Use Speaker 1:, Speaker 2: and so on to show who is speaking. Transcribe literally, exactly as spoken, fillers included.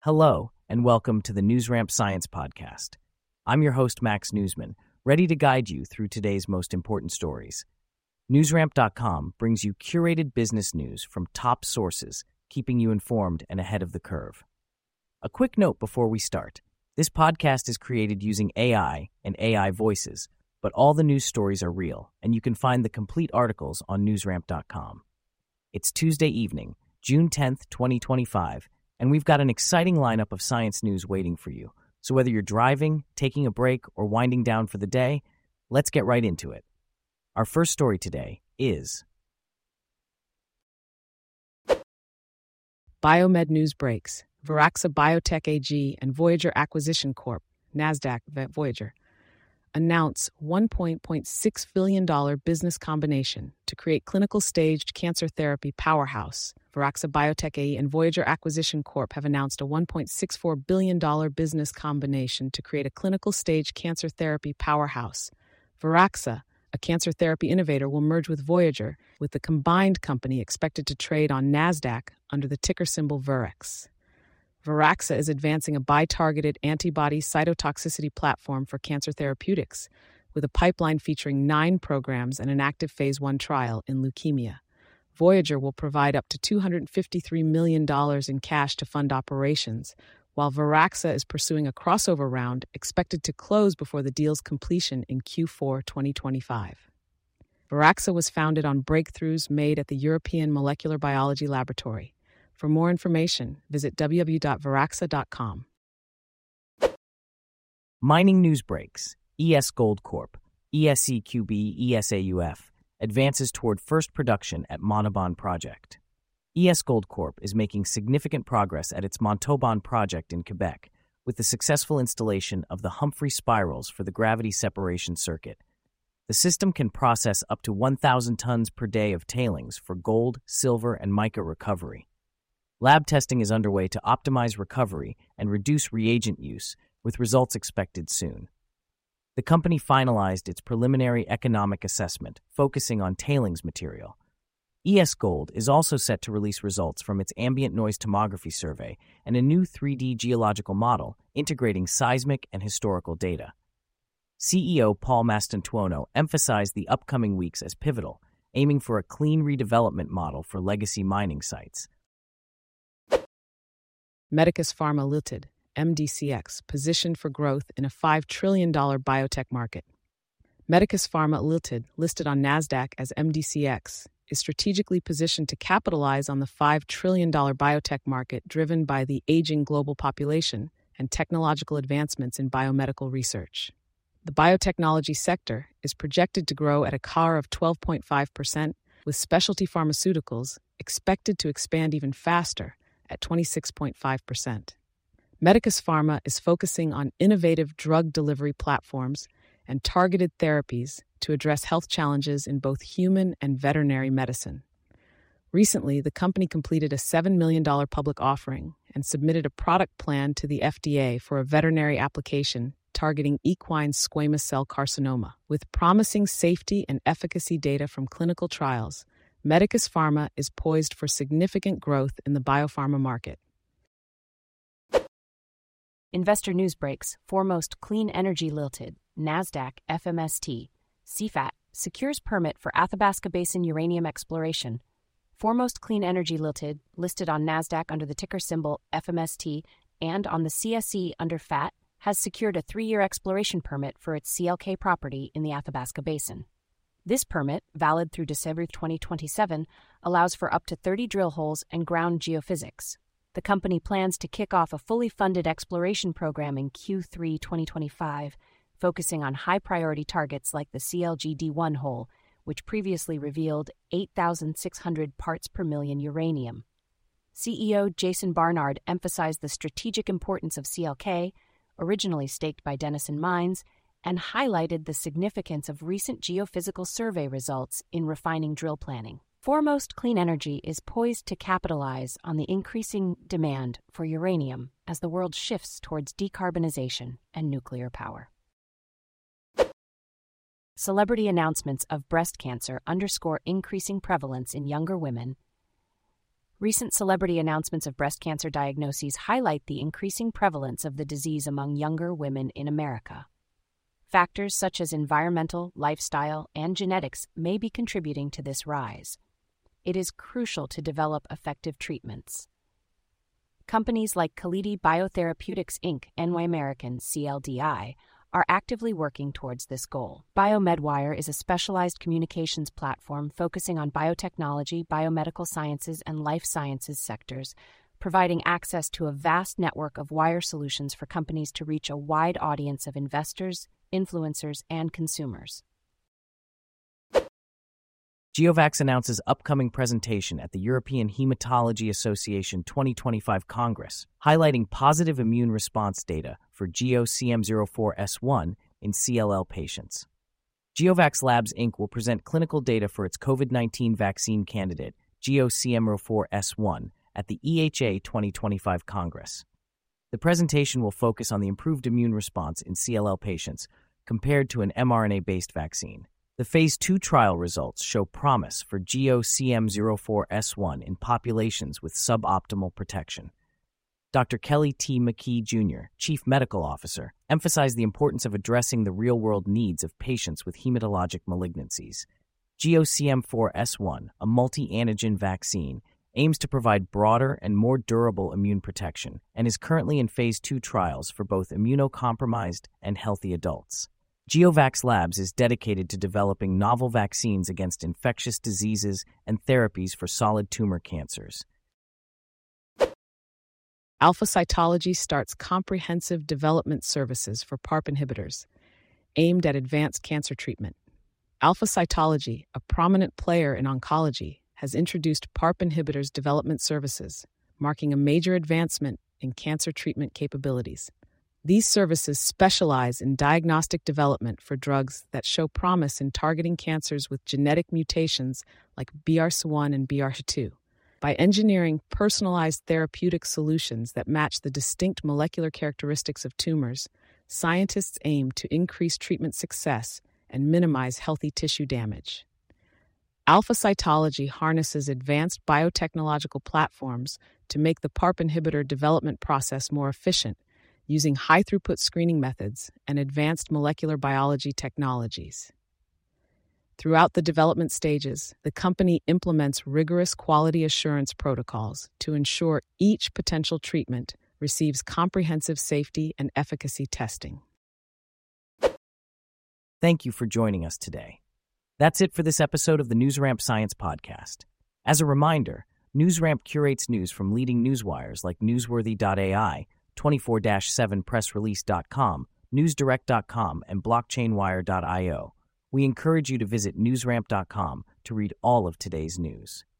Speaker 1: Hello, and welcome to the NewsRamp Science Podcast. I'm your host, Max Newsman, ready to guide you through today's most important stories. NewsRamp dot com brings you curated business news from top sources, keeping you informed and ahead of the curve. A quick note before we start. This podcast is created using A I and A I voices, but all the news stories are real, and you can find the complete articles on NewsRamp dot com. It's Tuesday evening, June tenth, twenty twenty-five, and we've got an exciting lineup of science news waiting for you. So whether you're driving, taking a break, or winding down for the day, let's get right into it. Our first story today is
Speaker 2: Biomed News Breaks. Viraxa Biotech A G and Voyager Acquisition Corp, NASDAQ Voyager, announce one point six billion dollars business combination to create clinical-staged cancer therapy powerhouse. Viraxa Biotech A G and Voyager Acquisition Corp have announced a one point six four billion dollars business combination to create a clinical-stage cancer therapy powerhouse. Viraxa, a cancer therapy innovator, will merge with Voyager, with the combined company expected to trade on NASDAQ under the ticker symbol V I R X. Viraxa is advancing a bi-targeted antibody cytotoxicity platform for cancer therapeutics, with a pipeline featuring nine programs and an active phase one trial in leukemia. Voyager will provide up to two hundred fifty-three million dollars in cash to fund operations, while Viraxa is pursuing a crossover round expected to close before the deal's completion in Q four twenty twenty-five. Viraxa was founded on breakthroughs made at the European Molecular Biology Laboratory. For more information, visit w w w dot viraxa dot com.
Speaker 1: Mining News Breaks. E S Gold Corp, E S E Q B E S A U F, advances toward first production at Montauban project. E S Gold Corp is making significant progress at its Montauban project in Quebec, with the successful installation of the Humphrey spirals for the gravity separation circuit. The system can process up to one thousand tons per day of tailings for gold, silver, and mica recovery. Lab testing is underway to optimize recovery and reduce reagent use, with results expected soon. The company finalized its preliminary economic assessment, focusing on tailings material. E S Gold is also set to release results from its ambient noise tomography survey and a new three D geological model integrating seismic and historical data. C E O Paul Mastantuono emphasized the upcoming weeks as pivotal, aiming for a clean redevelopment model for legacy mining sites.
Speaker 2: Medicus Pharma Limited, M D C X, positioned for growth in a five trillion dollars biotech market. Medicus Pharma Limited, listed on NASDAQ as M D C X, is strategically positioned to capitalize on the five trillion dollars biotech market driven by the aging global population and technological advancements in biomedical research. The biotechnology sector is projected to grow at a C A R of twelve point five percent, with specialty pharmaceuticals expected to expand even faster at twenty-six point five percent. Medicus Pharma is focusing on innovative drug delivery platforms and targeted therapies to address health challenges in both human and veterinary medicine. Recently, the company completed a seven million dollars public offering and submitted a product plan to the F D A for a veterinary application targeting equine squamous cell carcinoma. With promising safety and efficacy data from clinical trials, Medicus Pharma is poised for significant growth in the biopharma market.
Speaker 3: Investor News Breaks. Foremost Clean Energy Limited, NASDAQ F M S T, C F A T, secures permit for Athabasca Basin uranium exploration. Foremost Clean Energy Limited, listed on NASDAQ under the ticker symbol F M S T and on the C S E under F A T, has secured a three-year exploration permit for its C L K property in the Athabasca Basin. This permit, valid through December twenty twenty-seven, allows for up to thirty drill holes and ground geophysics. The company plans to kick off a fully funded exploration program in Q three twenty twenty-five, focusing on high-priority targets like the C L G D one hole, which previously revealed eight thousand six hundred parts per million uranium. C E O Jason Barnard emphasized the strategic importance of C L K, originally staked by Denison Mines, and highlighted the significance of recent geophysical survey results in refining drill planning. Foremost Clean Energy is poised to capitalize on the increasing demand for uranium as the world shifts towards decarbonization and nuclear power. Celebrity announcements of breast cancer underscore increasing prevalence in younger women. Recent celebrity announcements of breast cancer diagnoses highlight the increasing prevalence of the disease among younger women in America. Factors such as environmental, lifestyle, and genetics may be contributing to this rise. It is crucial to develop effective treatments. Companies like Kalidi Biotherapeutics Incorporated, N Y American, C L D I, are actively working towards this goal. BioMedWire is a specialized communications platform focusing on biotechnology, biomedical sciences, and life sciences sectors, providing access to a vast network of wire solutions for companies to reach a wide audience of investors, influencers, and consumers.
Speaker 1: GeoVax announces upcoming presentation at the European Hematology Association twenty twenty-five Congress, highlighting positive immune response data for G E O C M zero four S one in C L L patients. GeoVax Labs Incorporated will present clinical data for its COVID nineteen vaccine candidate, G E O C M zero four S one, at the E H A twenty twenty-five Congress. The presentation will focus on the improved immune response in C L L patients compared to an mRNA-based vaccine. The Phase two trial results show promise for G E O C M zero four S one in populations with suboptimal protection. Doctor Kelly T. McKee, Junior, Chief Medical Officer, emphasized the importance of addressing the real-world needs of patients with hematologic malignancies. G E O C M zero four S one, a multi-antigen vaccine, aims to provide broader and more durable immune protection and is currently in Phase two trials for both immunocompromised and healthy adults. GeoVax Labs is dedicated to developing novel vaccines against infectious diseases and therapies for solid tumor cancers.
Speaker 2: Alpha Cytology starts comprehensive development services for PARP inhibitors, aimed at advanced cancer treatment. Alpha Cytology, a prominent player in oncology, has introduced PARP inhibitors development services, marking a major advancement in cancer treatment capabilities. These services specialize in diagnostic development for drugs that show promise in targeting cancers with genetic mutations like B R C A one and B R C A two. By engineering personalized therapeutic solutions that match the distinct molecular characteristics of tumors, scientists aim to increase treatment success and minimize healthy tissue damage. Alpha Cytology harnesses advanced biotechnological platforms to make the PARP inhibitor development process more efficient, using high-throughput screening methods and advanced molecular biology technologies. Throughout the development stages, the company implements rigorous quality assurance protocols to ensure each potential treatment receives comprehensive safety and efficacy testing.
Speaker 1: Thank you for joining us today. That's it for this episode of the NewsRamp Science Podcast. As a reminder, NewsRamp curates news from leading newswires like Newsworthy dot A I, twenty-four seven press release dot com, newsdirect dot com, and blockchain wire dot io. We encourage you to visit newsramp dot com to read all of today's news.